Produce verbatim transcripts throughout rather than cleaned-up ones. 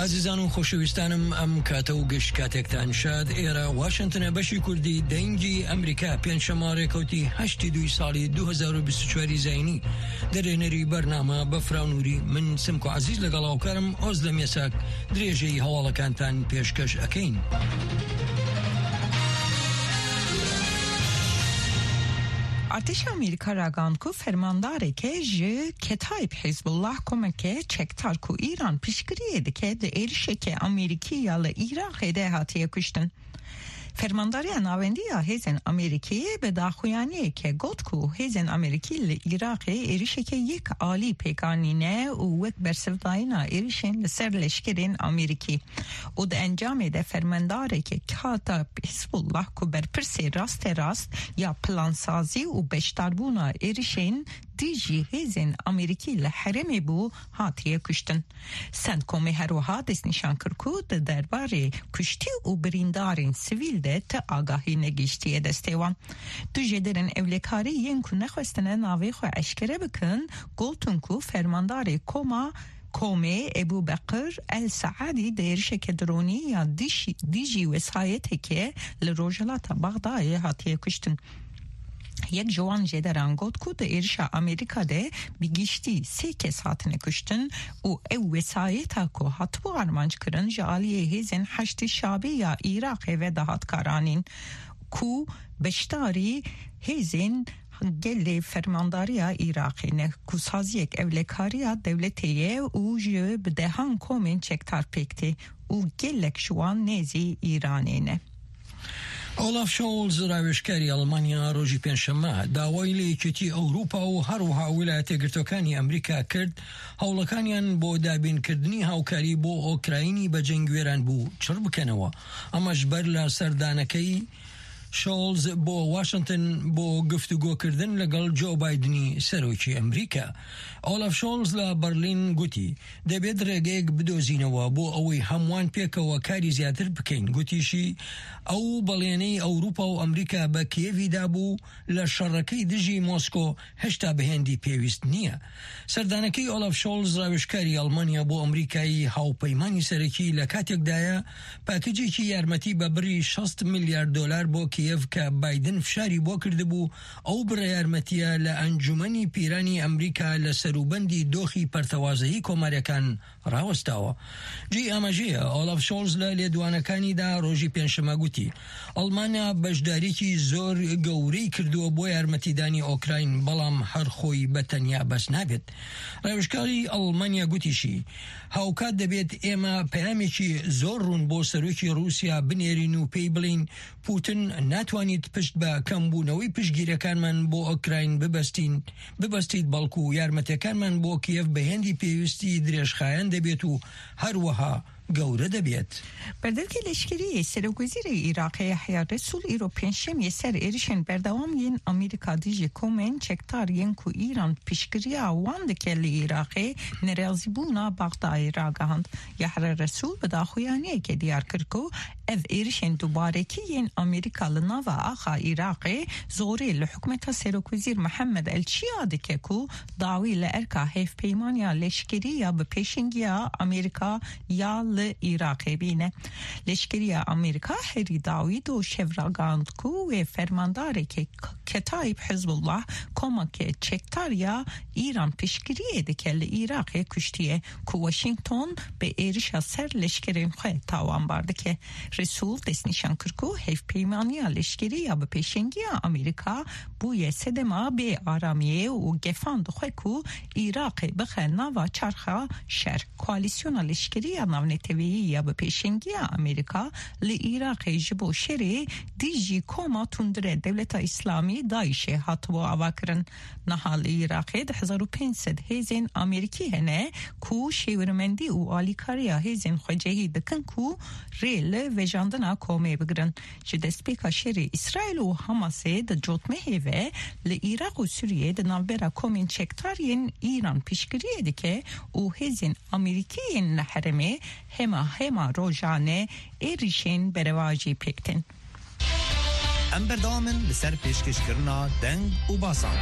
عزیزان و خۆشەویستانم ئەم کاتە و گەشت کاتێکتان شاد ئێرە واشنگتنە بەشی کوردی دەنگی ئەمریکا پێنجشەممە ڕێکەوتی هەشتی دوی ساڵی دوو هەزار و بیست و چوار زاینی دەرێنەری بەرنامە بە فراونووری من سمک و عزیز لەگەڵ هاوکارم ئۆز لە مێساک درێژەی هەواڵەکانتان پێشکەش ئەکەین. ارتش آمریکا راگان کو فرمانداره که جه کتایب حزب الله کمکه چکتار کو ایران پیشگیری دکه ده ایرشه که امریکی یا لإیراق ده هاتیه کشتن. فرمانداری ناوندی هیزن امریکی به داخویانی که گفت کو هیزن امریکی لعراق ایریشه که یک عالی پیکانینه و یک برسفداینا ایریشن لسر لشکرین امریکی و ده انجام ده فرمانداری که کاتا حزب الله کو برپرسی راست راست یا پلانسازی و بشتربونا ایریشن دیجی هیزن امریکی لحرمی بو هاتیه کشتن. سند کومی هر وها دست نشان کرکود درباره کشتی و بریندارین سویل ده تا آگاهی نگیشتیه دستیوان. دو جدرن اولیکاری ین که نخواستنه ناوی خو اشکره بکن گلتون که فرمانداری کوما کومه ابو بکر السعادی دیرش کدرونی یا دیجی, دیجی وسایتی که لروجلات بغدای هاتیه کشتن. یک جوان جدران گفت که در ایرشا امریکا ده بگیشتی سه کس هاتنه کشتن و او وسایتا که هاتبو ارمانج کرن جالیه هیزن هشت شابه یا ایراق و دهات کارانین که بشتاری هیزن گل فرمانداریا ایراقی نه کسازی یک اولکاریا دولتیه و جو بدهان کومین چکتار پیکتی و گلک شوان نیزی ایرانی نه. ئۆلاف شۆڵز ڕاوێژکاری ئەڵمانیا ڕۆژی پێنجشەممە داوای لە یەکێتی ئەوروپا و هەروەها ویلایەتە یەکگرتووەکانی ئەمریکا کرد هەوڵەکانیان بۆ دابینکردنی هاوکاری بۆ ئۆکراینی بە جەنگوێران بوو چڕ بکەنەوە. ئەمەش بەر لە سەردانەکەی شۆڵز بۆ واشنگتن بۆ گفتوگۆکردن لەگەڵ جۆ بایدنی سەرۆکی ئەمریکا. ئۆلاف شۆڵز لە بەرلین گوتی دەبێت ڕێگەیەک بدۆزینەوە بۆ ئەوەی هەمووان پێکەوە کاری زیاتر بکەین. گوتیشی ئەو بەڵێنەی ئەوروپا و ئەمریکا بە کیێڤیدا بوو لە شەڕەکەی دژی مۆسکۆ هێشتا بەهێندی پێویست نییە. سەردانەکەی ئۆلاف شۆڵز ڕاوێژکاری ئەڵمانیا بۆ ئەمریکایی هاوپەیمانی سەرەکی لە کاتێکدایە پاکێجێکی یارمەتی بە بڕی شەست میلیارد دۆلار بۆ کیێڤ کە بایدن فشاری بۆ کردبوو ئەو بڕە یارمەتیە لە ئەنجومەنی پیرانی ئەمریکا لە سەروبەندی دۆخی پەرتەوازەیی کۆماریەکان ڕاوەستاوە. جێی ئاماژەیە ئۆلاف شۆڵز لە لێدوانەکانیدا ڕۆژی پێنجشەممە گوتی ئەڵمانیا بەشداریکی زۆر گەورەی کردووە بۆ یارمەتیدانی ئۆکراین بەڵام هەر خۆی بەتەنیا بەس نابێت. ڕاوێژکاری ئەڵمانیا گوتیشی هاوکات دەبێت ئێمە پەیامێکی زۆر ڕوون بۆ سەرۆکی رووسیا بنێرین و پێی بڵین پوتن ناتوانیت پشت بە کەمبوونەوەی پشتگیرەکانمان بۆ ئۆکراین ببەستین ببەستیت بەڵکو و یارمەتەکانمان بۆ کیێڤ بەهێندی پێویستی درێژخایەن دەبێت و هەروەها گەورە دەبێت. بەردەرکی لەشکری سەرۆکوەزیری عێراقی یەحیا رسول ئیرۆ پێنجشەممە سەر عێریشên بەردەوام ئەمریکا دیژی کۆمên çektar yên ku İran piştgiriya wan dike li Iraqê nerazîbûna Bexdayê ragihand. Yahya Resul bi daxuyaniyekê diyar kir ku ev êrişên dubarekî yên Amerîka li nava axa Iraqê zorê li hikûmeta Serokvezîr Mihemed Elçiya dike ku dawî li erka hevpeymaniya leşkeriya bi pêşengiya Amerîka ya li Iraqê bîne. Leşkeriya Amerîka herî dawî do şevragand ku wê fermandarekê Ketayib Hizbullah komakê çektariya İran piştgiriyê dike li Iraqê kuştiye ku Washington bi êrişa ser leşkerên xwe tawanbar dike. Resul destnîşan kir ku hevpeymaniya leşkeriya bi pêşengiya Amerîka bûye sedema bê aramiyê û gefan dixwe ku Iraqê bixe nava çarxa şer. Koalisyona leşkeriya navneteviyî ya bi pêşengiya Amerîka li Iraqê ji bo şerê dijî koma tundire Devleta İslamî Daişê hatibû avakirin. Niha li Iraqê di hezar û pênc sed hêzên Amerîkî hene ku şêwirmendî û alîkariya hêzên xwe cehî dikin ku rê li vejandina komê bigirin. Ji destpêka şerê İsrail û Hamasê di cotmehê ve li Iraq û Sûriyê di navbera komên çektariyên İran piştgiriyê dike û hêzên Amerîkîyên li herêmê hema hema rojane êrişên berevajî pêktin. Em berdewamın li ser pêşkêşkirina deng û basan.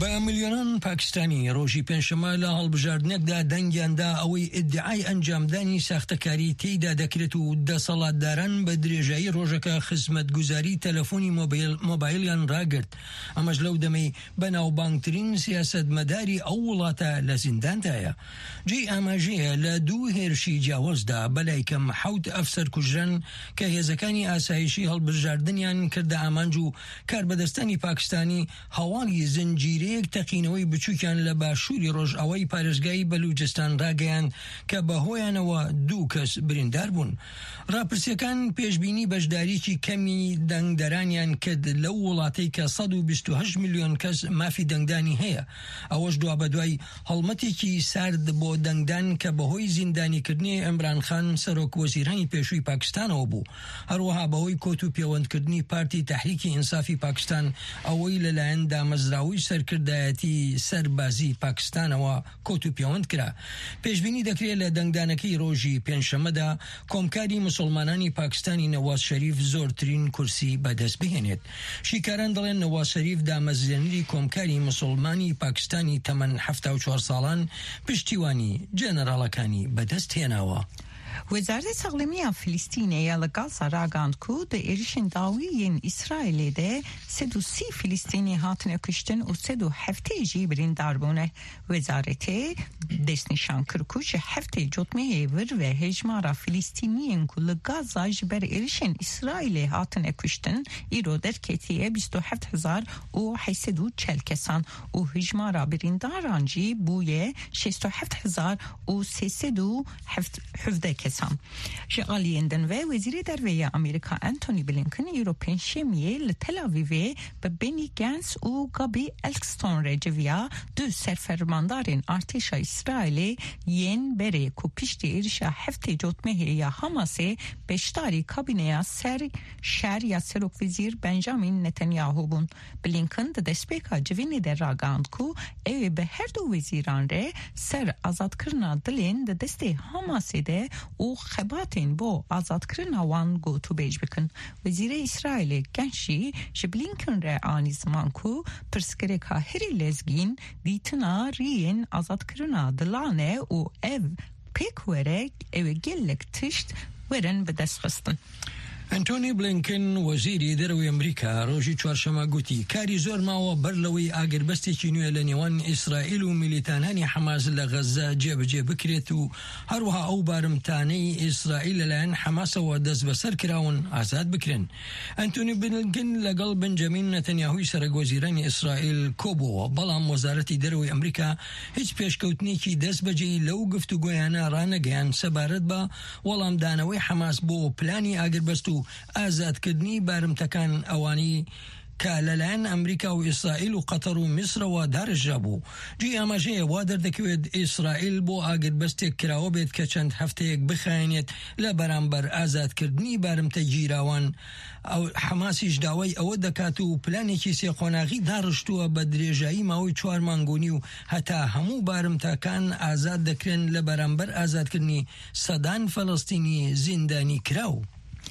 بە میلیۆنان پاکستانی ڕۆژی پێنجشەمە لە هەڵبژاردنێکدا دەنگیاندا ئەوەی ئیدعای ئەنجامدانی ساختەکاری تێیدا دەکرێت و دەسەڵاتداران بە درێژایی ڕۆژەکە خزمەتگوزاری تەلەفۆنی مۆبایلیان ڕاگرت. ئەمەش لەو دەمەی بەناوبانگترین سیاسەتمەداری ئەو وڵاتە لە زینداندایە. جێی ئاماژەیە لە دوو هێرشی جیاوازدا بەلای کەم حەوت ئەفسەر کوژران کە هێزەکانی ئاسایشی هەڵبژاردنیان کردە ئامانج و کاربەدەستانی پاکستانی هەواڵی زنجیرەیەک تەقینەوەی بچووکیان لە باشووری ڕۆژئاوای پارێزگای بەلوچستان ڕاگەیاند کە بەهۆیانەوە دوو کەس بریندار بوون. راپرسیەکان پێشبینی بەشداریکی کەمی دەنگدەرانیان کرد لەو وڵاتەی کە سەد و بیست و هەشت میلیۆن کەس مافی دەنگدانی هەیە. ئەوەش دوا بەدوای هەڵمەتێکی سارد بۆ دەنگدان کە بەهۆی زیندانیکردنی ئەمران خان سەرۆک وەزیرانی پێشووی پاکستانەوە بوو. هەروەها بەهۆی کۆت و پەیوەندکردنی پارتی تحریکی ئینسافی پاکستان ئەوەی لەلایەن دامەزراوی سەرکردایەتی سەربازی پاکستانەوە کۆت و پەیوەند کرا. پێشبینی دەکرێت لە دەنگدانەکەی ڕۆژی پێنجشەمەدا کۆمکاری مسلمانانی پاکستانی نەواز شەریف زۆرترین کورسی بەدەست بهێنێت. شیکاران دەڵێن نەواز شەریف دامەزرێنەری کۆمکاری مسلمانی پاکستانی تەمەن هەفتە و چوار ساڵان پشتیوانی جێنەراڵەکانی بەدەست هێناوە. وزارت سەقلمیە فلیستینەیە لە گازا ڕاگەاند و دە ێریشên dawiyên İsrailê de sed û sî Filîstînî hatine kuştin û sed û heftê jî birîndar bûne. Wezaretê destnîşan kir ku ji heftê cotmeyê vir ve hejmara Filîstîniyên ku li Gaza ji ber êrişên İsrailê hatine kuştin îro derketiye bîst û heft hezar û heyset û çel kesan û hejmara birîndaran jî bûye şêst û heft hezar û sêsed û hevdeh kesan. Ji aliyên ve Wezîrê Derveyê Amerîka Anthony Blinken îro pênçemiyê li Tel Avivê bi Benny Gantz û Gabi Elkston re civiya du serfermandarên artêşa İsrailê yên berê ku piştî êrişa heftê cotmehê ya Hamasê beşdarî kabineya ser şer ya Serokvezîr Benjamin Netanyahu bûn. Blinken di destpêka civînê de ragand ku ew ê bi her du wezîran re ser azadkirina dilên di destê Hamasê de û xebatên bo azadkirina wan gotûbêj bikin. Wezîrê İsrailê genç jî ji Blinken re anî ziman ku pirsgirêka herî lezgîn dîtina riyên azadkirina dilan e û ev pêk were ew ê gelek tişt werin bi dest xistin. ئەنتۆنی بلینکن وەزیری دەرەوەی ئەمریکا ڕۆژی چوارشەمە گوتی کاری زۆر ماوە بەر لەوەی ئاگربەستێکی نوێ لە نێوان ئیسرائیل و میلیتانانی حەماس لە غەزە جێبەجێ بکرێت و هەروەها ئەو بارمتانەی ئیسرائیل لەلایەن حەماسەوە دەست بەسەر کراون ئازاد بکرێن. ئەنتۆنی بلینکن لەگەڵ بنجەمین نەتەنیاهوی سەرۆکوەزیرانی ئیسرائیل کۆبووە، بەڵام وەزارەتی دەرەوەی ئەمریکا هیچ پێشکەوتنێکی دەست بەجێی لەو گفتوگۆیانە ڕانەگەیان سەبارەت بە وەڵامدانەوەی حەماس بۆ پلانی ئاگربەست و ئازادکردنی بارمتەکان ئەوانی کە لەلایەن ئەمریکا و ئیسرائیل و قەتەر و میسرەوە دارژە بوو. جێی ئاماژەیە وا دەردەکەوێت ئیسرائیل بۆ ئاگربەستێک کراوە بێت کە چەند هەفتەیەک بخایێنێت لە بەرامبەر ئازادکردنی بارمتە گیراوان. ئەو حەماسیش داوای ئەوە دەکات و پلانێکی سێقۆناغی داڕشتووە بە درێژایی ماوەی چوار مانگونی و هەتا هەموو بارمتەکان ئازاد دەکرێن لە بەرامبەر ئازادکردنی سەدان فەڵەستینی زیندانی کراو.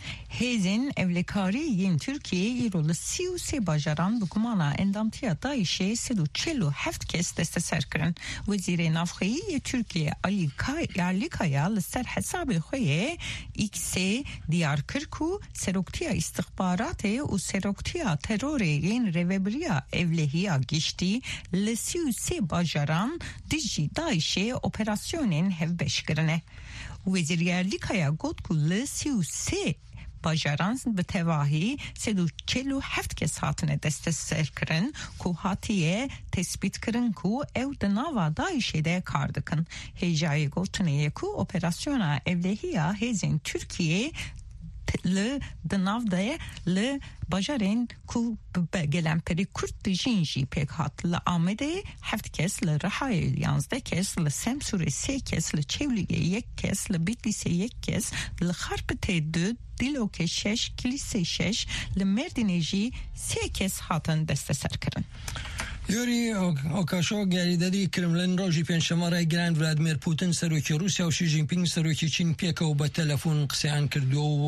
Hêzên evlekariyên Tirkiyeyê îro li sî û sê bajaran bi gumana endamtiya Daişê sed û çil û heft kes desteser kirin. Wezîrê Navxweyî Tirkiye Ali Kaya li ser hesabê xwe yê X'ê diyar kir ku seroktiya istixbaratê û seroktiya terorê yên rêveberiya evlehiya giştî li sî û sê bajaran dijî Daişê operasyonên hevbeş kirine. Wezîrê Ali Kaya got ku li sî û sê bajaran bi tevahî sed û çil û heft kes hatine desteserkirin ku hatiye tespît kirin ku ew di nava Daişê de kar dikin. Hêjayê gotinê ku operasyona evlehiya hêzên Tirkiyê li di nav de li bajarên ku gelemperî Kurd dijîn jî pêk hat. Li Amedê heft kes, li Rihayê yanzdeh kes, li Semsûrê sê kes, li Çewligê yek kes, li Bitlisê yek kes, li Xarpêtê du, Dîlokê şeş, Kilîsê şeş, li Mêrdînê jî sê kes hatin desteserkirin. یۆری ئۆکاشۆ یاریدەری کرملن ڕۆژی پێنجشەمە ڕایگەیاند ڤلادیمیر پوتین سەرۆکی رووسیا و شی جینپینگ سەرۆکی چین پێکەوە بە تەلەفۆن قسەیان کردووە و